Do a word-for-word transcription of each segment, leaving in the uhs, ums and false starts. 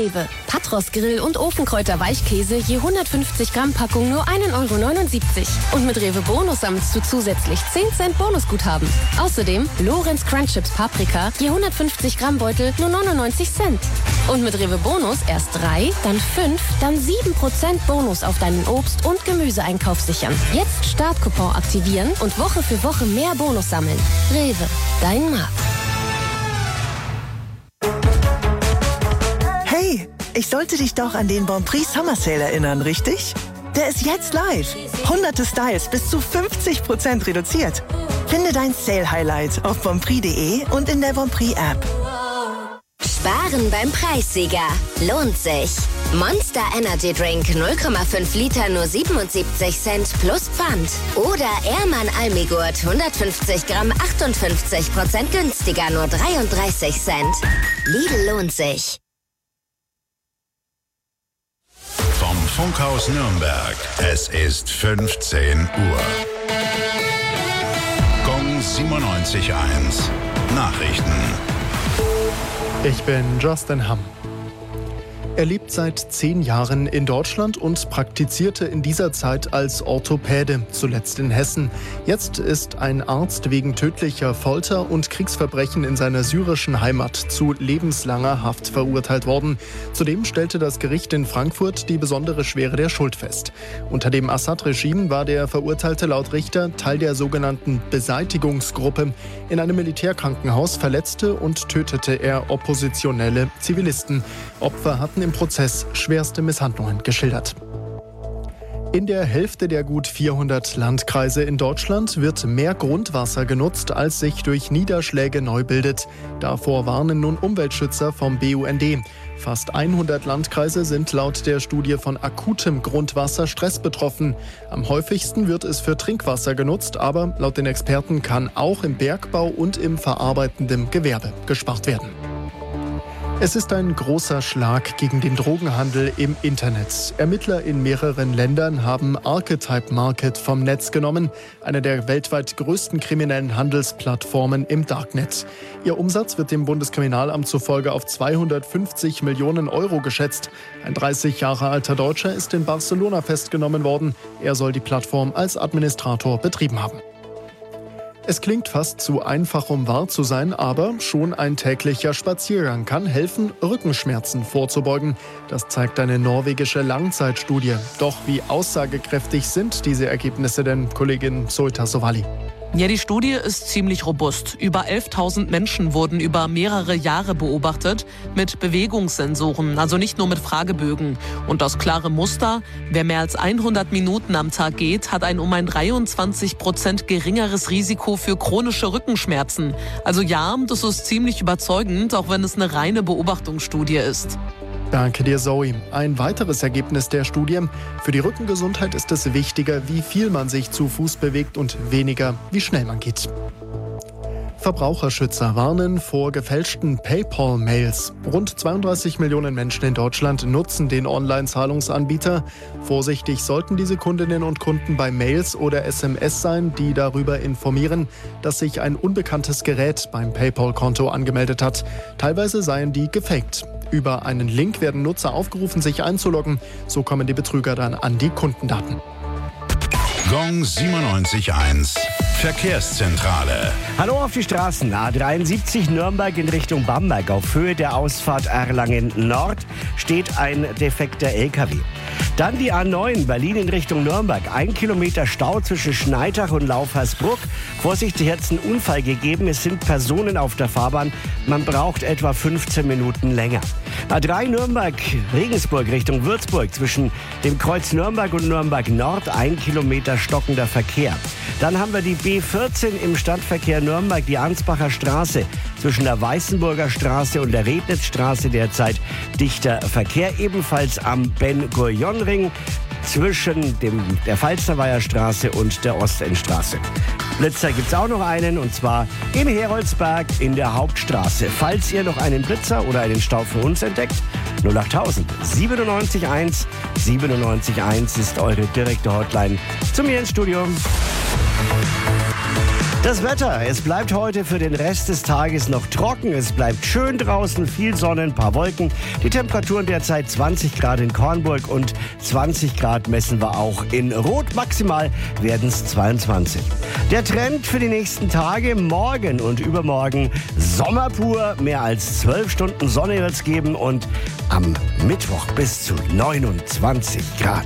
Rewe. Patros Grill- und Ofenkräuter-Weichkäse je hundertfünfzig Gramm Packung nur ein Euro neunundsiebzig. Und mit Rewe Bonus sammelst du zusätzlich zehn Cent Bonusguthaben. Außerdem Lorenz Crunch Chips Paprika je hundertfünfzig Gramm Beutel nur neunundneunzig Cent. Und mit Rewe Bonus erst drei, dann fünf, dann sieben Prozent Bonus auf deinen Obst- und Gemüseeinkauf sichern. Jetzt Startcoupon aktivieren und Woche für Woche mehr Bonus sammeln. Rewe, dein Markt. Hey, ich sollte dich doch an den Bonprix Summer Sale erinnern, richtig? Der ist jetzt live. Hunderte Styles bis zu fünfzig Prozent reduziert. Finde dein Sale-Highlight auf bonprix punkt de und in der Bonprix-App. Sparen beim Preissieger. Lohnt sich. Monster Energy Drink null Komma fünf Liter nur siebenundsiebzig Cent plus Pfand. Oder Ehrmann Almigurt hundertfünfzig Gramm achtundfünfzig Prozent günstiger nur dreiunddreißig Cent. Lidl lohnt sich. Vom Funkhaus Nürnberg. Es ist fünfzehn Uhr. Gong siebenundneunzig Komma eins. Nachrichten. Ich bin Justin Hamm. Er lebt seit zehn Jahren in Deutschland und praktizierte in dieser Zeit als Orthopäde, zuletzt in Hessen. Jetzt ist ein Arzt wegen tödlicher Folter und Kriegsverbrechen in seiner syrischen Heimat zu lebenslanger Haft verurteilt worden. Zudem stellte das Gericht in Frankfurt die besondere Schwere der Schuld fest. Unter dem Assad-Regime war der Verurteilte laut Richter Teil der sogenannten Beseitigungsgruppe. In einem Militärkrankenhaus verletzte und tötete er oppositionelle Zivilisten. Opfer hatten im Prozess schwerste Misshandlungen geschildert. In der Hälfte der gut vierhundert Landkreise in Deutschland wird mehr Grundwasser genutzt, als sich durch Niederschläge neu bildet. Davor warnen nun Umweltschützer vom B U N D. Fast hundert Landkreise sind laut der Studie von akutem Grundwasserstress betroffen. Am häufigsten wird es für Trinkwasser genutzt, aber laut den Experten kann auch im Bergbau und im verarbeitenden Gewerbe gespart werden. Es ist ein großer Schlag gegen den Drogenhandel im Internet. Ermittler in mehreren Ländern haben Archetype Market vom Netz genommen, eine der weltweit größten kriminellen Handelsplattformen im Darknet. Ihr Umsatz wird dem Bundeskriminalamt zufolge auf zweihundertfünfzig Millionen Euro geschätzt. Ein dreißig Jahre alter Deutscher ist in Barcelona festgenommen worden. Er soll die Plattform als Administrator betrieben haben. Es klingt fast zu einfach, um wahr zu sein, aber schon ein täglicher Spaziergang kann helfen, Rückenschmerzen vorzubeugen. Das zeigt eine norwegische Langzeitstudie. Doch wie aussagekräftig sind diese Ergebnisse denn, Kollegin Solta Sovali? Ja, die Studie ist ziemlich robust. Über elftausend Menschen wurden über mehrere Jahre beobachtet mit Bewegungssensoren, also nicht nur mit Fragebögen. Und das klare Muster: Wer mehr als hundert Minuten am Tag geht, hat ein um ein dreiundzwanzig Prozent geringeres Risiko für chronische Rückenschmerzen. Also ja, das ist ziemlich überzeugend, auch wenn es eine reine Beobachtungsstudie ist. Danke dir, Zoe. Ein weiteres Ergebnis der Studie: Für die Rückengesundheit ist es wichtiger, wie viel man sich zu Fuß bewegt und weniger, wie schnell man geht. Verbraucherschützer warnen vor gefälschten PayPal-Mails. Rund zweiunddreißig Millionen Menschen in Deutschland nutzen den Online-Zahlungsanbieter. Vorsichtig sollten diese Kundinnen und Kunden bei Mails oder S M S sein, die darüber informieren, dass sich ein unbekanntes Gerät beim PayPal-Konto angemeldet hat. Teilweise seien die gefaked. Über einen Link werden Nutzer aufgerufen, sich einzuloggen. So kommen die Betrüger dann an die Kundendaten. Gong siebenundneunzig Komma eins. Verkehrszentrale. Hallo auf die Straßen. A dreiundsiebzig Nürnberg in Richtung Bamberg. Auf Höhe der Ausfahrt Erlangen Nord steht ein defekter L K W. Dann die A neun Berlin in Richtung Nürnberg. Ein Kilometer Stau zwischen Schneitach und Laufhersbruck. Vorsicht, hier hat es einen Unfall gegeben. Es sind Personen auf der Fahrbahn. Man braucht etwa fünfzehn Minuten länger. A drei Nürnberg Regensburg Richtung Würzburg. Zwischen dem Kreuz Nürnberg und Nürnberg Nord ein Kilometer stockender Verkehr. Dann haben wir die B vierzehn im Stadtverkehr Nürnberg, die Ansbacher Straße. Zwischen der Weißenburger Straße und der Rednitzstraße derzeit dichter Verkehr. Ebenfalls am Ben-Gurion-Ring zwischen dem, der Falsterweiher Straße und der Ostendstraße. Blitzer gibt es auch noch einen, und zwar in Heroldsberg in der Hauptstraße. Falls ihr noch einen Blitzer oder einen Stau für uns entdeckt, null achttausend siebenundneunzig eins. siebenundneunzig eins ist eure direkte Hotline zu mir ins Studio. Das Wetter, es bleibt heute für den Rest des Tages noch trocken. Es bleibt schön draußen, viel Sonne, ein paar Wolken. Die Temperaturen derzeit zwanzig Grad in Kornburg und zwanzig Grad messen wir auch in Rot. Maximal werden es zweiundzwanzig. Der Trend für die nächsten Tage, morgen und übermorgen Sommer pur. Mehr als zwölf Stunden Sonne wird es geben und am Mittwoch bis zu neunundzwanzig Grad.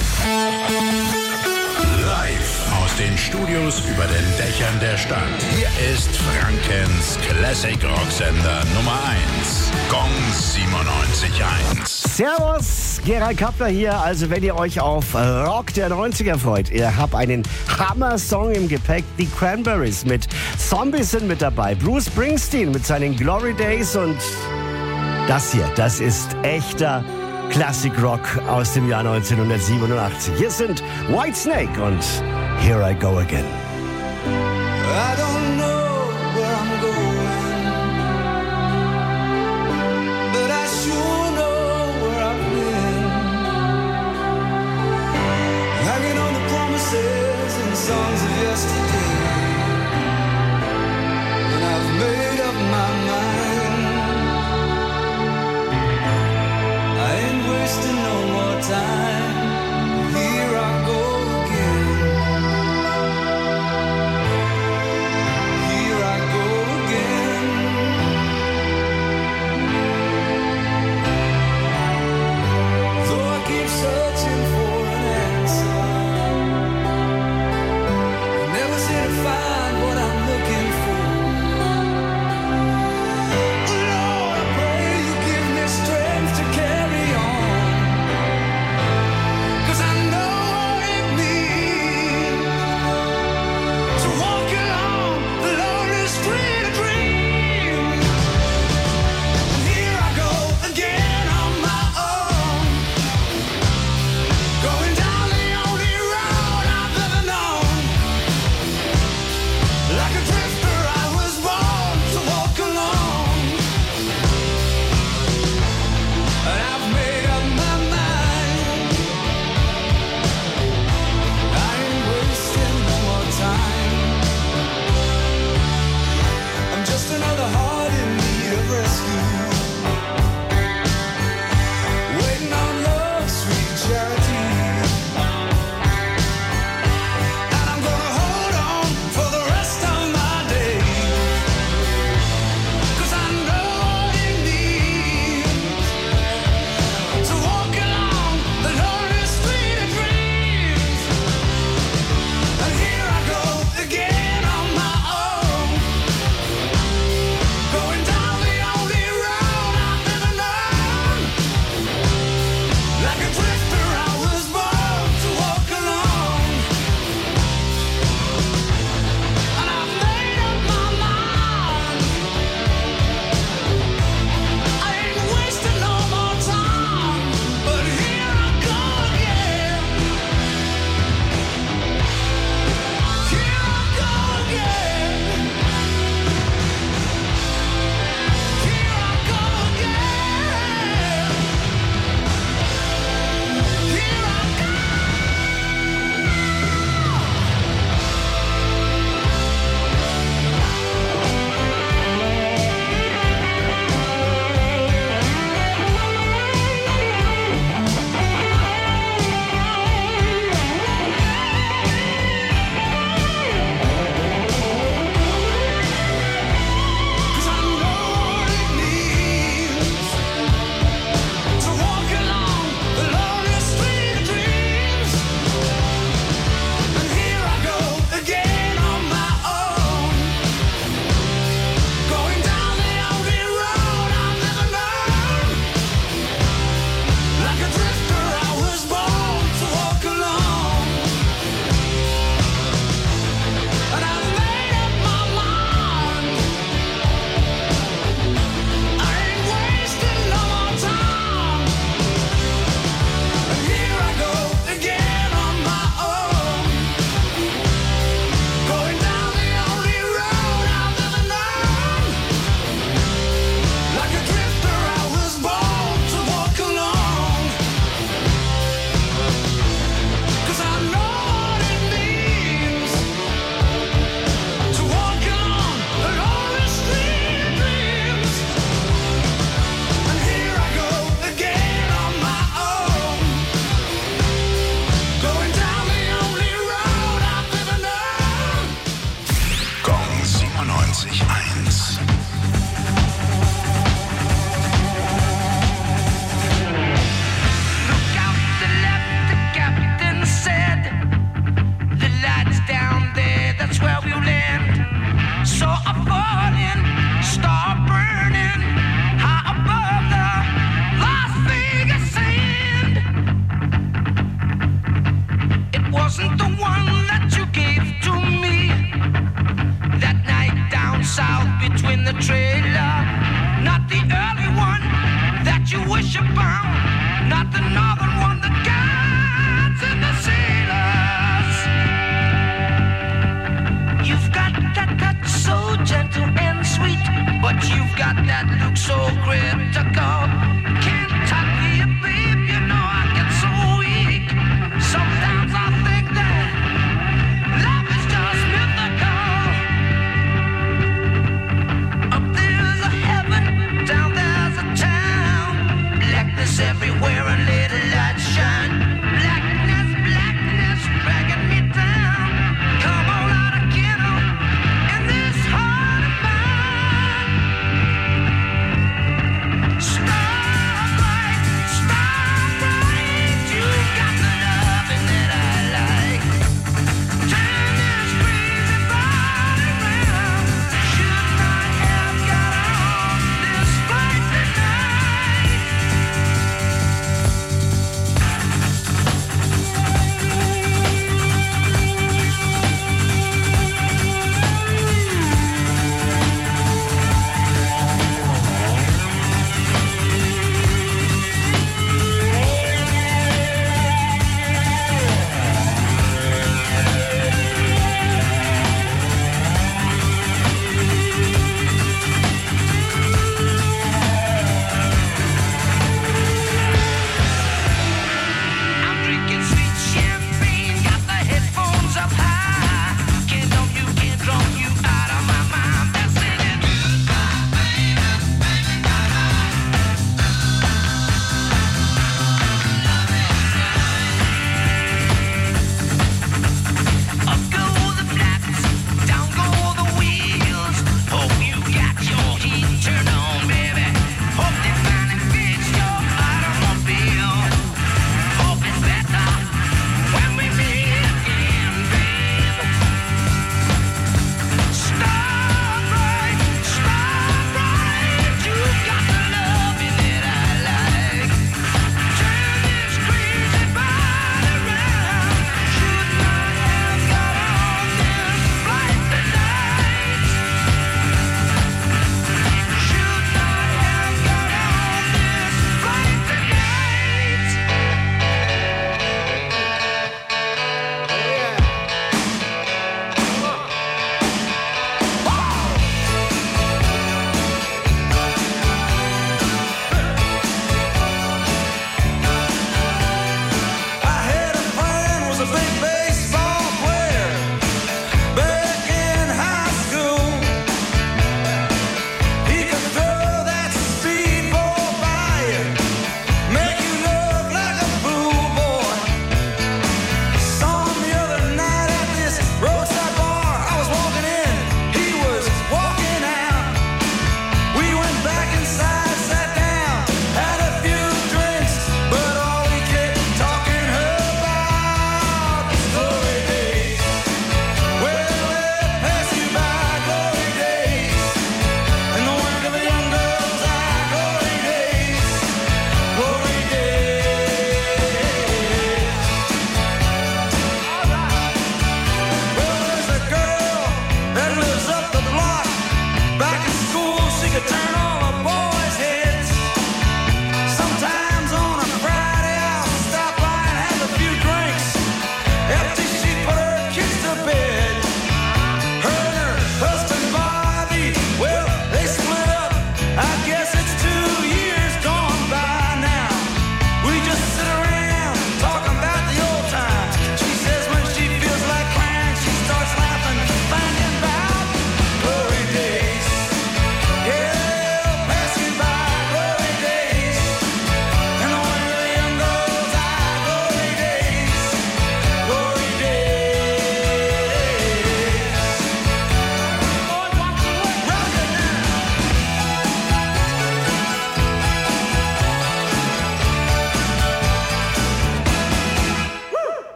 Live aus den Studios über den Dächern der Stadt. Hier ist Frankens Classic Rocksender Nummer eins. Gong siebenundneunzig Komma eins. Servus, Gerald Kappler hier. Also wenn ihr euch auf Rock der neunziger freut, ihr habt einen Hammer-Song im Gepäck. Die Cranberries mit Zombies sind mit dabei. Bruce Springsteen mit seinen Glory Days und das hier, das ist echter Classic Rock aus dem Jahr neunzehnhundertsiebenundachtzig. Hier sind Whitesnake und Here I Go Again. I don't know where I'm going, but I sure know where I've been. Hanging on the promises and songs of yesterday, and I've made up my mind. I ain't wasting no more time. Here I go again. bound, not the northern one, the guides and the sailors. You've got that touch so gentle and sweet, but you've got that look so critical. Can't talk to you, babe, you know I get so weak. Sometimes I think that love is just mythical. Up there's a heaven, down there's a town. Blackness everywhere and little light shine. Blackness, blackness dragging me down. Come on out again in this heart of mine. Starlight, starlight, you got the loving that I like. Turn this crazy body round. Should not have got on this flight tonight.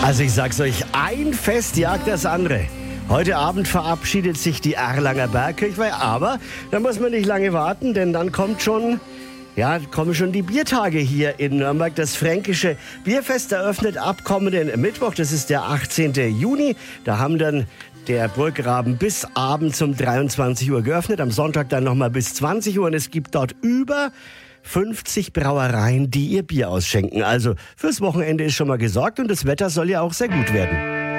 Also ich sag's euch, ein Fest jagt das andere. Heute Abend verabschiedet sich die Erlanger Bergkirchweih, aber da muss man nicht lange warten, denn dann kommt schon, ja, kommen schon die Biertage hier in Nürnberg. Das Fränkische Bierfest eröffnet ab kommenden Mittwoch, das ist der achtzehnten Juni. Da haben dann der Burggraben bis abends um dreiundzwanzig Uhr geöffnet, am Sonntag dann nochmal bis zwanzig Uhr und es gibt dort über fünfzig Brauereien, die ihr Bier ausschenken. Also fürs Wochenende ist schon mal gesorgt und das Wetter soll ja auch sehr gut werden.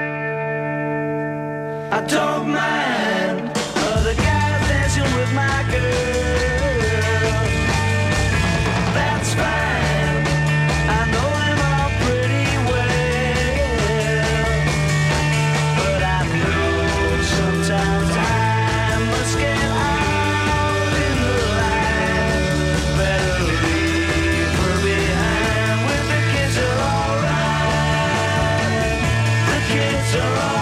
I don't mind other guys dancing with my girl. That's fine. I know them all pretty well. But I know sometimes I must get out in the line. Better leave her behind with the kids are alright. The kids are alright.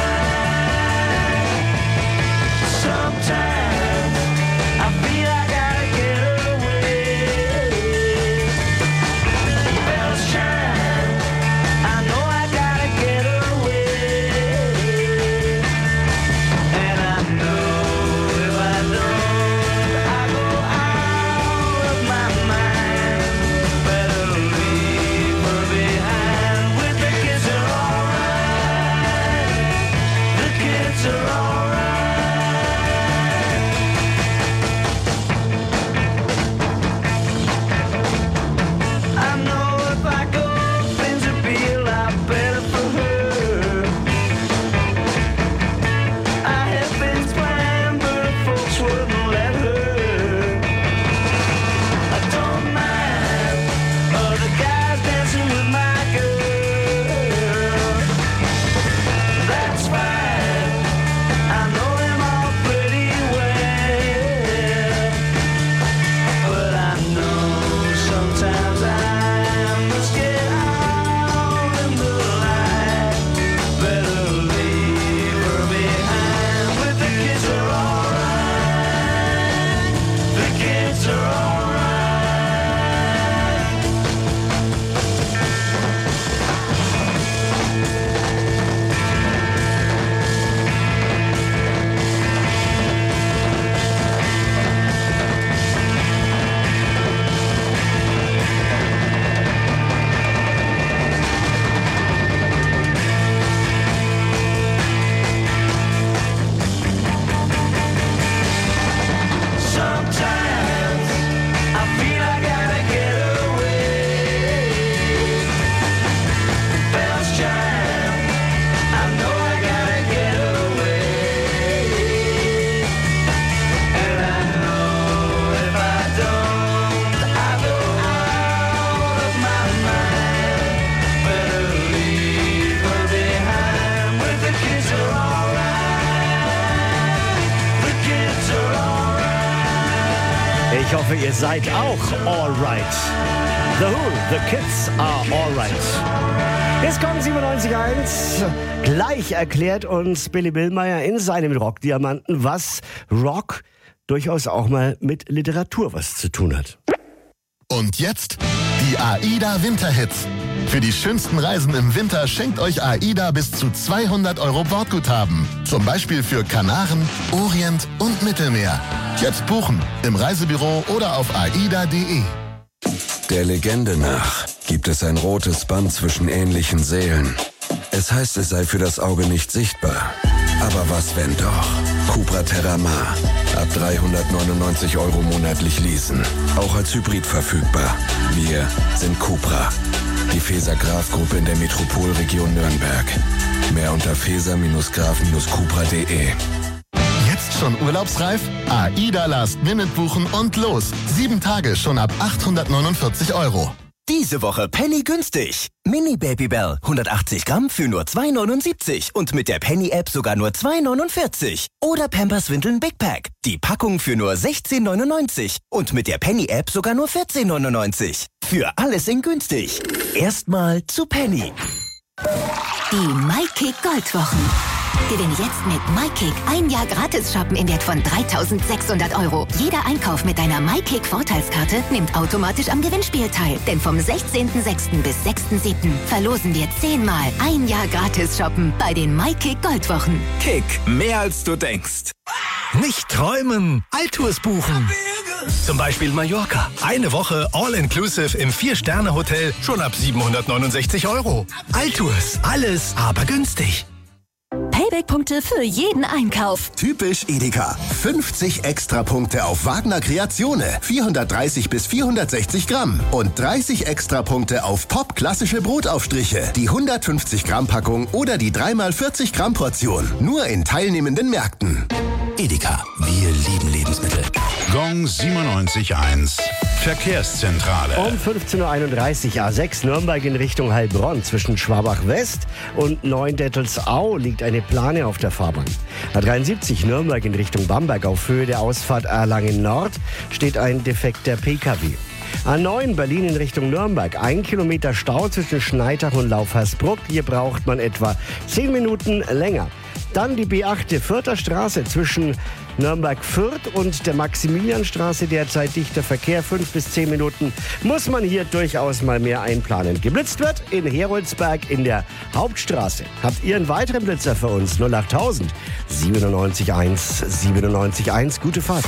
Ich hoffe, ihr seid auch alright. The Who, the Kids are alright. Jetzt kommt siebenundneunzig Komma eins. Gleich erklärt uns Billy Billmeyer in seinem Rockdiamanten, was Rock durchaus auch mal mit Literatur was zu tun hat. Und jetzt die AIDA Winterhits. Für die schönsten Reisen im Winter schenkt euch AIDA bis zu zweihundert Euro Bordguthaben. Zum Beispiel für Kanaren, Orient und Mittelmeer. Jetzt buchen im Reisebüro oder auf aida punkt de. Der Legende nach gibt es ein rotes Band zwischen ähnlichen Seelen. Es heißt, es sei für das Auge nicht sichtbar. Aber was, wenn doch? Cupra Terramar. Ab dreihundertneunundneunzig Euro monatlich leasen. Auch als Hybrid verfügbar. Wir sind Cupra. Die Feser-Graf-Gruppe in der Metropolregion Nürnberg. Mehr unter feser graf cupra punkt de. Jetzt schon urlaubsreif? AIDA Last Minute buchen und los. Sieben Tage schon ab achthundertneunundvierzig Euro. Diese Woche Penny günstig. Mini Babybel hundertachtzig Gramm für nur zwei neunundsiebzig und mit der Penny-App sogar nur zwei neunundvierzig. Oder Pampers Windeln Big Pack. Die Packung für nur sechzehn neunundneunzig und mit der Penny-App sogar nur vierzehn neunundneunzig. Für alles in günstig. Erstmal zu Penny. Die Maike Goldwochen. Gewinn jetzt mit MyKick ein Jahr gratis shoppen im Wert von dreitausendsechshundert Euro. Jeder Einkauf mit deiner MyKick Vorteilskarte nimmt automatisch am Gewinnspiel teil. Denn vom sechzehnten sechsten bis sechsten siebten verlosen wir zehnmal ein Jahr gratis shoppen bei den MyKick Goldwochen. Kick, mehr als du denkst. Nicht träumen, Altours buchen. Zum Beispiel Mallorca. Eine Woche All-Inclusive im Vier-Sterne-Hotel schon ab siebenhundertneunundsechzig Euro. Altours, alles aber günstig. Payback-Punkte für jeden Einkauf. Typisch Edeka. fünfzig Extrapunkte auf Wagner Kreationen. vierhundertdreißig bis vierhundertsechzig Gramm. Und dreißig Extrapunkte auf Pop klassische Brotaufstriche. Die hundertfünfzig Gramm Packung oder die drei mal vierzig Gramm Portion. Nur in teilnehmenden Märkten. Edeka. Wir lieben Lebensmittel. Gong siebenundneunzig Komma eins. Verkehrszentrale. Um fünfzehn Uhr einunddreißig A sechs Nürnberg in Richtung Heilbronn. Zwischen Schwabach West und Neuendettelsau liegt eine Plane auf der Fahrbahn. A dreiundsiebzig Nürnberg in Richtung Bamberg auf Höhe der Ausfahrt Erlangen Nord steht ein defekter P K W. A neun Berlin in Richtung Nürnberg. Ein Kilometer Stau zwischen Schneitach und Laufhersbruck. Hier braucht man etwa zehn Minuten länger. Dann die B acht Fürther Straße zwischen Nürnberg-Fürth und der Maximilianstraße. Derzeit dichter Verkehr, fünf bis zehn Minuten. Muss man hier durchaus mal mehr einplanen. Geblitzt wird in Heroldsberg in der Hauptstraße. Habt ihr einen weiteren Blitzer für uns? null achttausend siebenundneunzig eins siebenundneunzig eins. Gute Fahrt.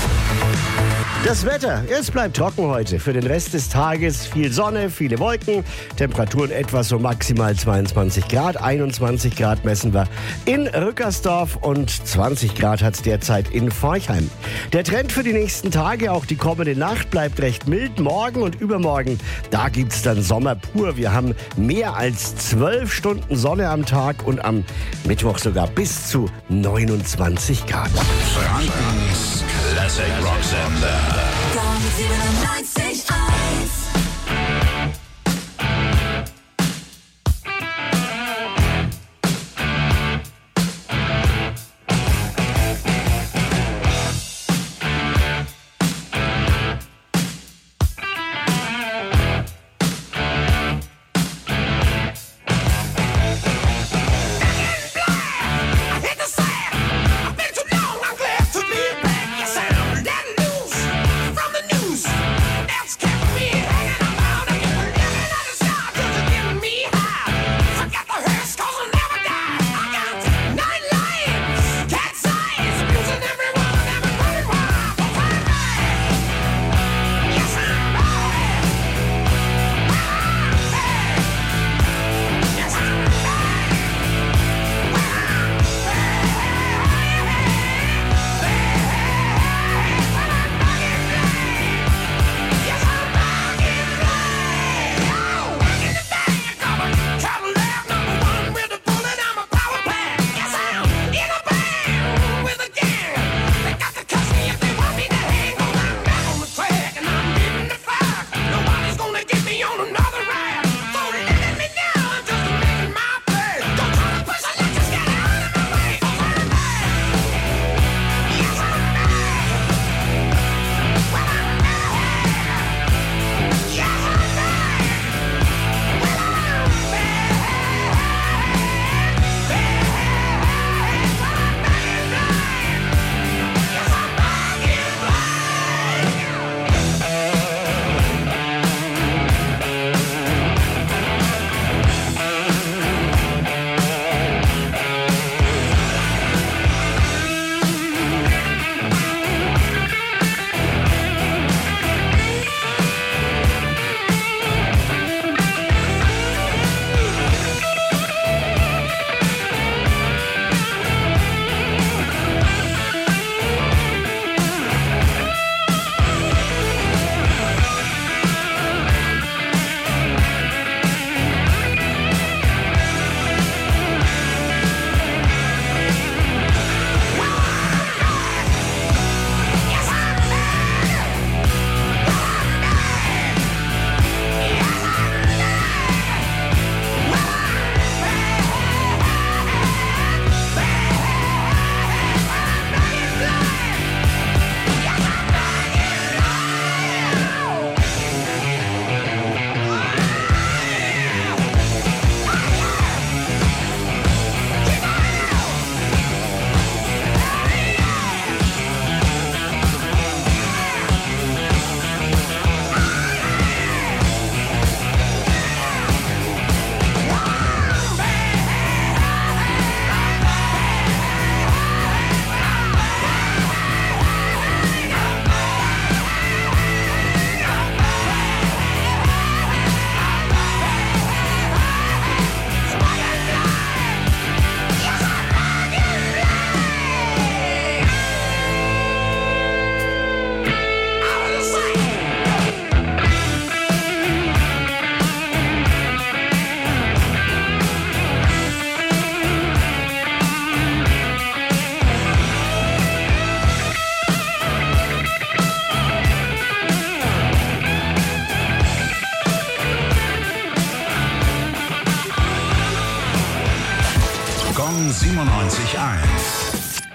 Das Wetter, es bleibt trocken heute. Für den Rest des Tages viel Sonne, viele Wolken. Temperaturen etwa so maximal zweiundzwanzig Grad. einundzwanzig Grad messen wir in Rückersdorf und zwanzig Grad hat es derzeit in Forchheim. Der Trend für die nächsten Tage, auch die kommende Nacht, bleibt recht mild. Morgen und übermorgen, da gibt es dann Sommer pur. Wir haben mehr als zwölf Stunden Sonne am Tag und am Mittwoch sogar bis zu neunundzwanzig Grad. Frankens Classic Rock Sender. Gong siebenundneunzig Komma eins. From the news, neunundneunzig Komma eins.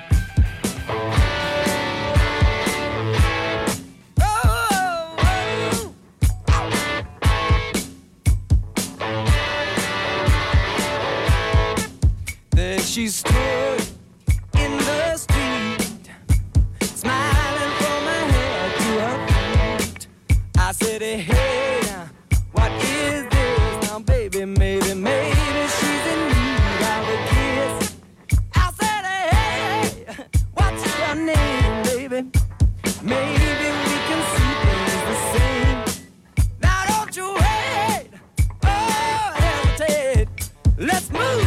She stood in the street, smiling from her head to her feet. I said, hey, what is this? Now, baby, maybe, maybe she's in need of a kiss. I said, hey, what's your name, baby? Maybe we can see things the same. Now, don't you wait, oh, hesitate. Let's move.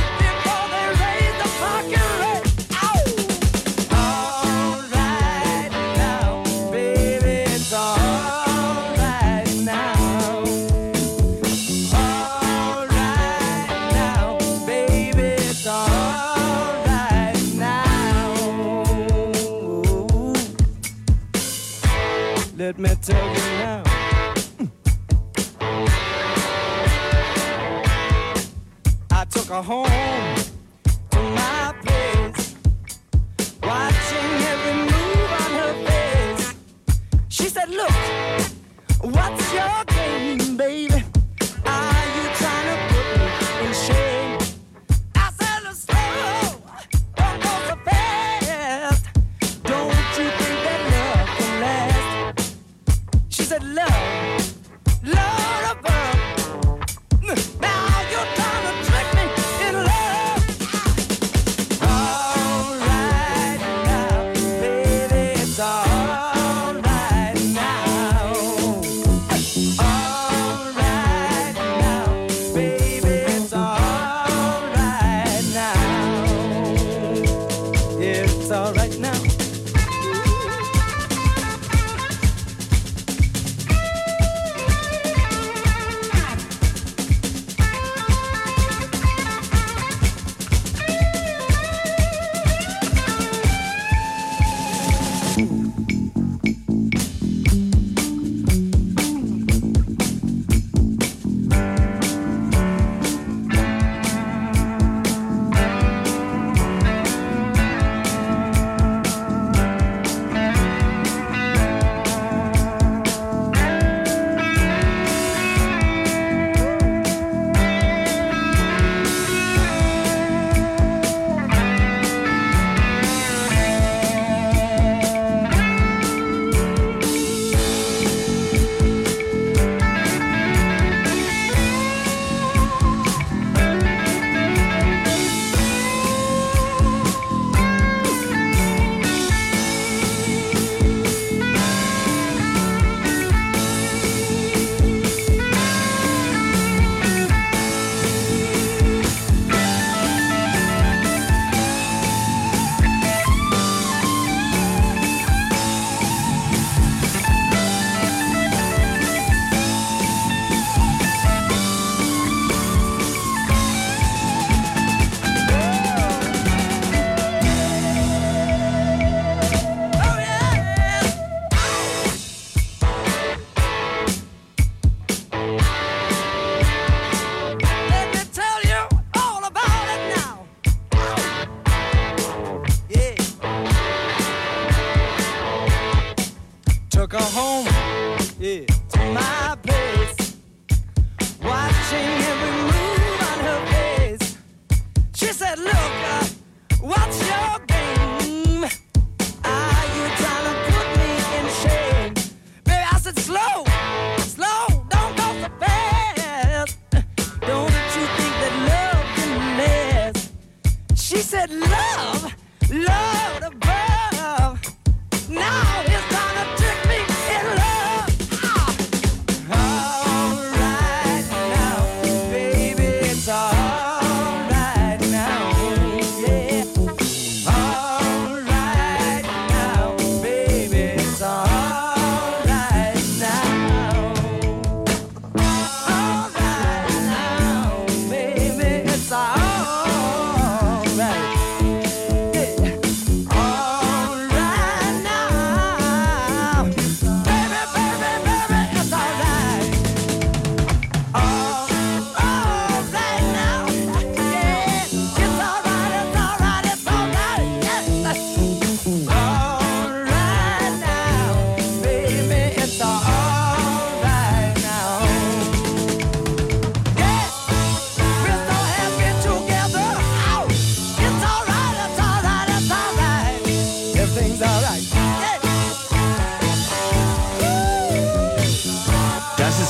Let me tell you now. I took her home to my place, watching every move on her face. She said, look, what's your game, baby? Are you trying to put me in shame? I said, look, slow, don't go so fast. Don't you think that love can last? She said, love, love above. Now you're trying to trick me in love.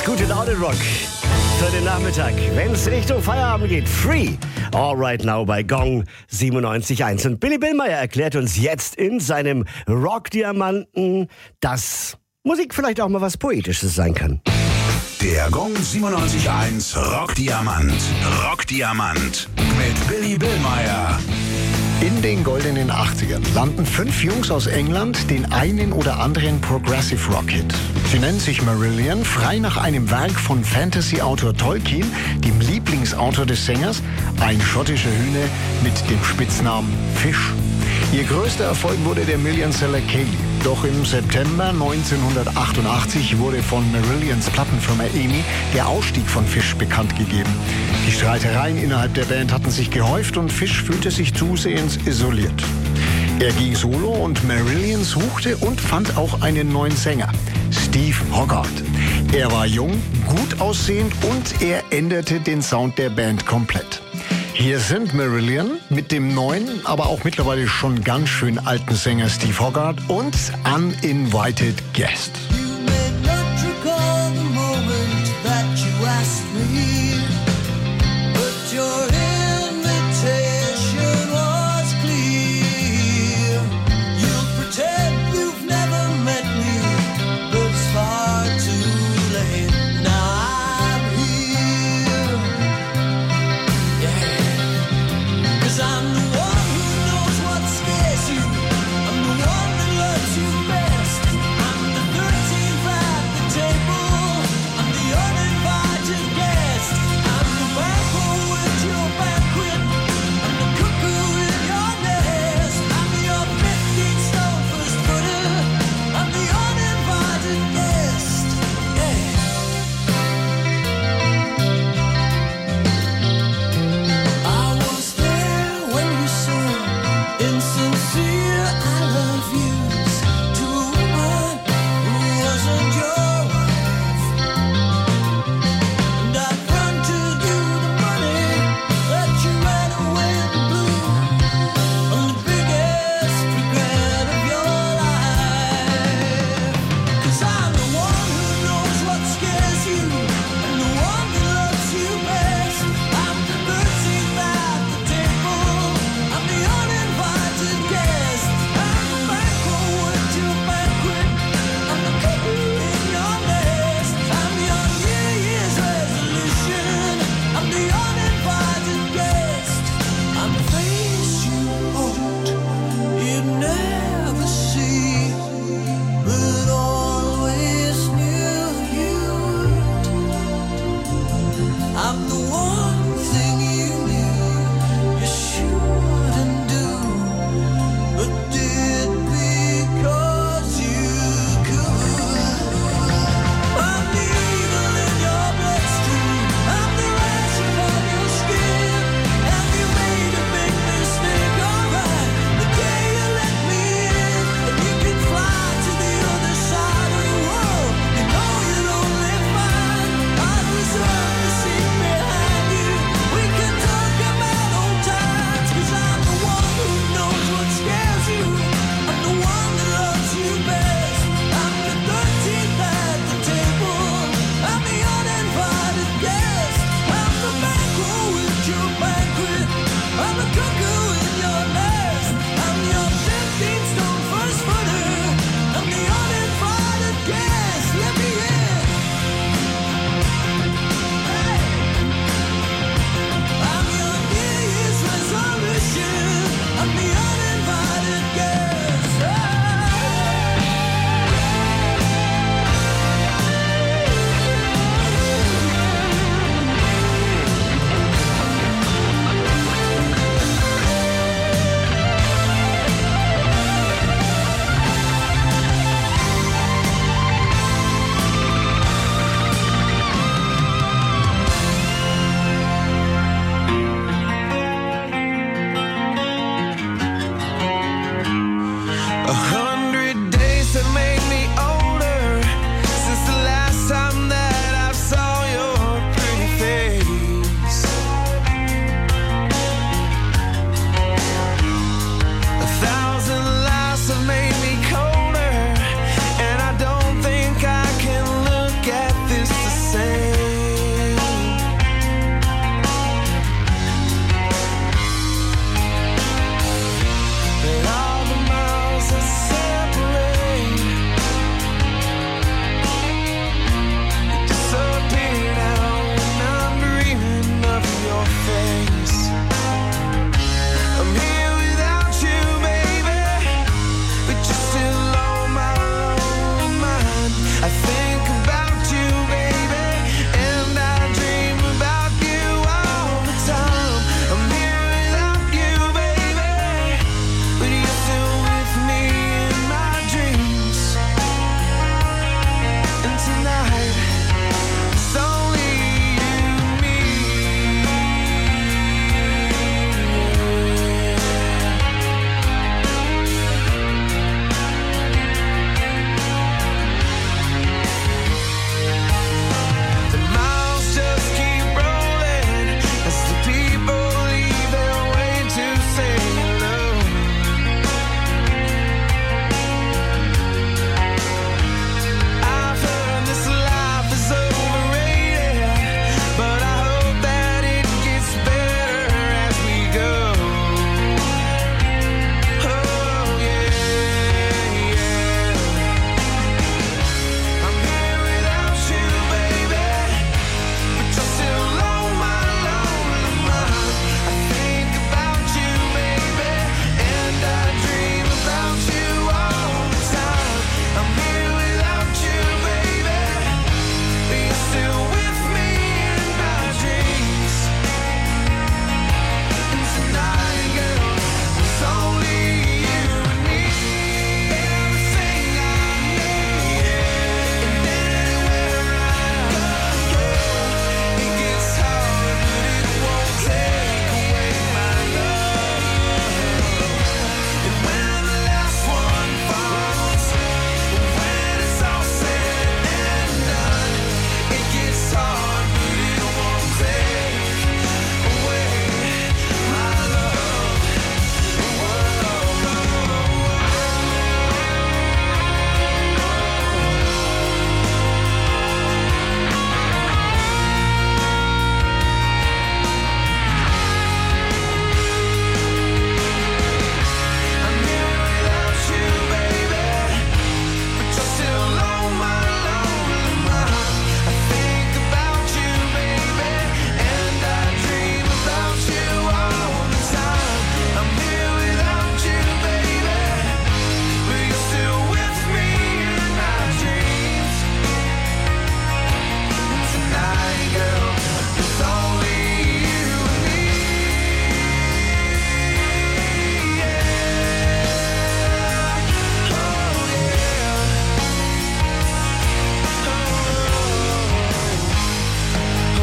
gibt's gute Laune Rock für den Nachmittag. Wenn es Richtung Feierabend geht, Free. All Right Now bei Gong siebenundneunzig Komma eins. Und Billy Billmeyer erklärt uns jetzt in seinem Rock-Diamanten, dass Musik vielleicht auch mal was Poetisches sein kann. Der Gong siebenundneunzig Komma eins Rock-Diamant. Rock-Diamant mit Billy Billmeyer. In den goldenen achtzigern landen fünf Jungs aus England den einen oder anderen Progressive Rock-Hit. Sie nennen sich Marillion, frei nach einem Werk von Fantasy-Autor Tolkien, dem Lieblingsautor des Sängers, ein schottischer Hühner mit dem Spitznamen Fish. Ihr größter Erfolg wurde der Millionseller Kayleigh. Doch im September neunzehnhundertachtundachtzig wurde von Marillions Plattenfirma E M I der Ausstieg von Fish bekannt gegeben. Die Streitereien innerhalb der Band hatten sich gehäuft und Fish fühlte sich zusehends isoliert. Er ging solo und Marillion suchte und fand auch einen neuen Sänger, Steve Hogarth. Er war jung, gut aussehend und er änderte den Sound der Band komplett. Hier sind Marillion mit dem neuen, aber auch mittlerweile schon ganz schön alten Sänger Steve Hogarth und Uninvited Guest. Guest.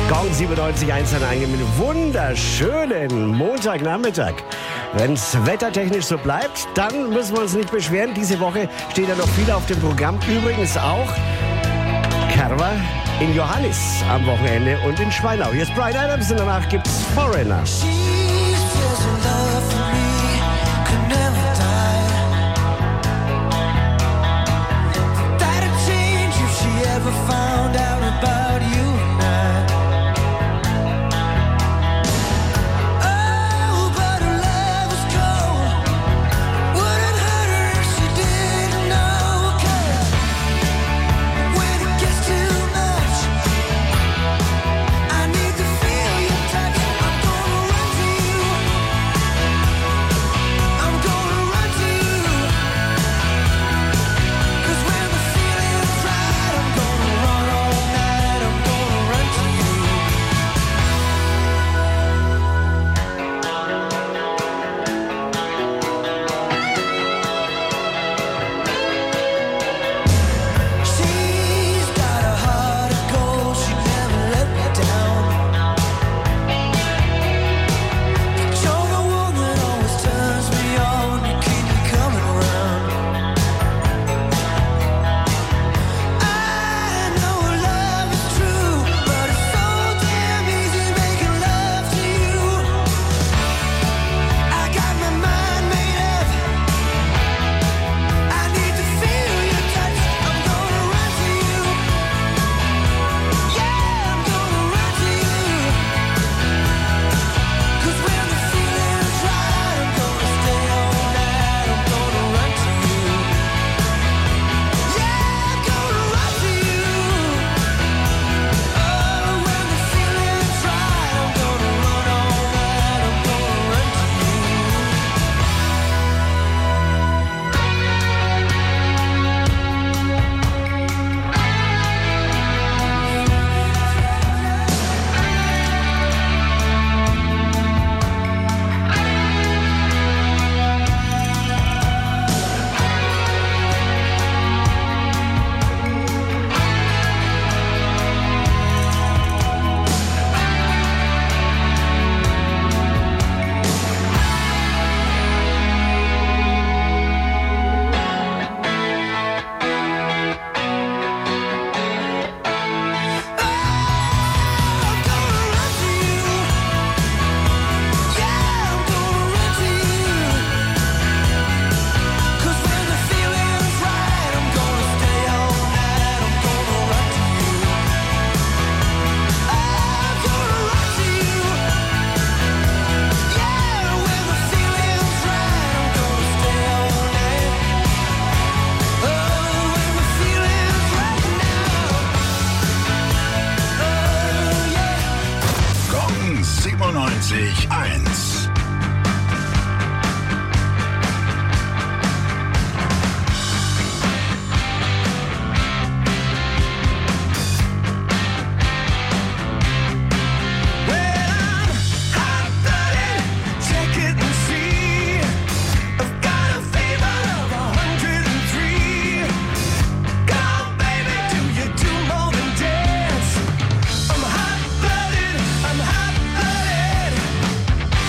Gong siebenundneunzig Komma eins an einem wunderschönen Montagnachmittag. Wenn es wettertechnisch so bleibt, dann müssen wir uns nicht beschweren. Diese Woche steht ja noch viel auf dem Programm. Übrigens auch Kerber in Johannis am Wochenende und in Schweinau. Hier ist Bryan Adams und danach gibt's Foreigner. Found out about you and I. Oh, but her love is cold. Wouldn't hurt her if she didn't know. 'Cause when it gets too much, I need to feel your touch. I'm gonna run to you. I'm gonna run to you. 'Cause when the feeling's right, I'm gonna run all night. I'm gonna run to you. She's got a heart of gold. She never let me down. But you're the one that always turns me on. You keep me coming around. I know love is true, but it's so damn easy making love to you. I got my mind made up. I need to feel your touch. I'm gonna run to you. Yeah, I'm gonna run to you. 'Cause when the feeling's right, I'm gonna stay all night. I'm gonna run to you. Yeah, I'm gonna run to you. Oh, when the feeling's right, I'm gonna run all night. I'm gonna run to you. Gong siebenundneunzig Komma eins. I'm hot-blooded, I'm hot-blooded.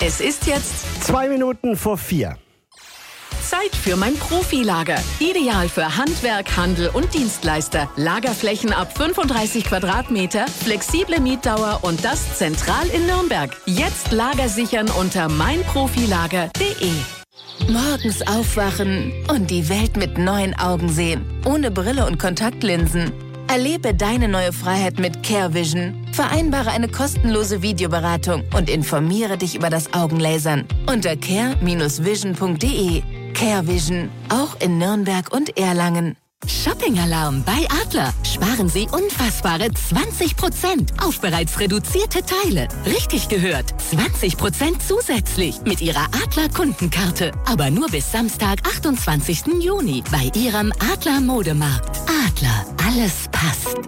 Es ist jetzt zwei Minuten vor vier. Zeit für mein Profilager. Ideal für Handwerk, Handel und Dienstleister. Lagerflächen ab fünfunddreißig Quadratmeter, flexible Mietdauer und das zentral in Nürnberg. Jetzt Lager sichern unter mein profilager punkt de. Morgens aufwachen und die Welt mit neuen Augen sehen. Ohne Brille und Kontaktlinsen. Erlebe deine neue Freiheit mit CareVision. Vereinbare eine kostenlose Videoberatung und informiere dich über das Augenlasern unter care Bindestrich vision punkt de. CareVision, auch in Nürnberg und Erlangen. Shopping-Alarm bei Adler. Sparen Sie unfassbare zwanzig Prozent auf bereits reduzierte Teile. Richtig gehört, zwanzig Prozent zusätzlich mit Ihrer Adler-Kundenkarte. Aber nur bis Samstag, achtundzwanzigsten Juni bei Ihrem Adler-Modemarkt. Adler, alles passt.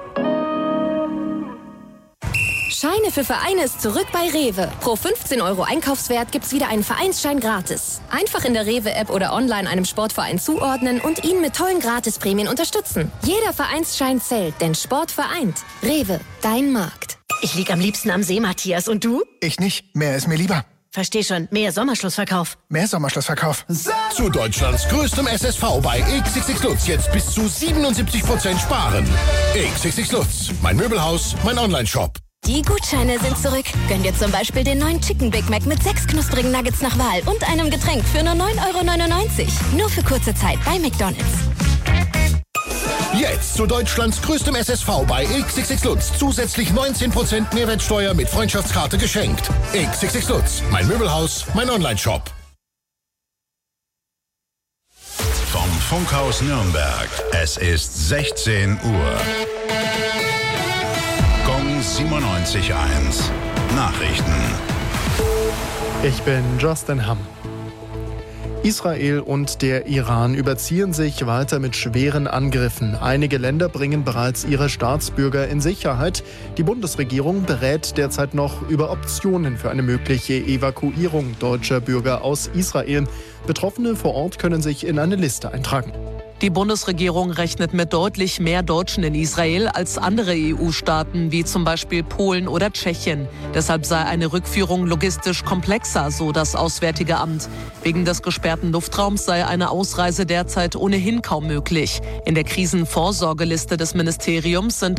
Scheine für Vereine ist zurück bei Rewe. Pro fünfzehn Euro Einkaufswert gibt's wieder einen Vereinsschein gratis. Einfach in der Rewe-App oder online einem Sportverein zuordnen und ihn mit tollen Gratisprämien unterstützen. Jeder Vereinsschein zählt, denn Sport vereint. Rewe, dein Markt. Ich lieg am liebsten am See, Matthias. Und du? Ich nicht. Mehr ist mir lieber. Versteh schon. Mehr Sommerschlussverkauf. Mehr Sommerschlussverkauf. Zu Deutschlands größtem S S V bei X X X Lutz jetzt bis zu siebenundsiebzig Prozent sparen. X X X Lutz, mein Möbelhaus, mein Onlineshop. Die Gutscheine sind zurück. Gönn dir zum Beispiel den neuen Chicken Big Mac mit sechs knusprigen Nuggets nach Wahl und einem Getränk für nur neun Euro neunundneunzig. Nur für kurze Zeit bei McDonald's. Jetzt zu Deutschlands größtem S S V bei X X X Lutz. Zusätzlich neunzehn Prozent Mehrwertsteuer mit Freundschaftskarte geschenkt. X X X Lutz, mein Möbelhaus, mein Onlineshop. Vom Funkhaus Nürnberg. Es ist sechzehn Uhr. Gong siebenundneunzig Komma eins. Nachrichten. Ich bin Justin Hamm. Israel und der Iran überziehen sich weiter mit schweren Angriffen. Einige Länder bringen bereits ihre Staatsbürger in Sicherheit. Die Bundesregierung berät derzeit noch über Optionen für eine mögliche Evakuierung deutscher Bürger aus Israel. Betroffene vor Ort können sich in eine Liste eintragen. Die Bundesregierung rechnet mit deutlich mehr Deutschen in Israel als andere E U-Staaten, wie zum Beispiel Polen oder Tschechien. Deshalb sei eine Rückführung logistisch komplexer, so das Auswärtige Amt. Wegen des gesperrten Luftraums sei eine Ausreise derzeit ohnehin kaum möglich. In der Krisenvorsorgeliste des Ministeriums sind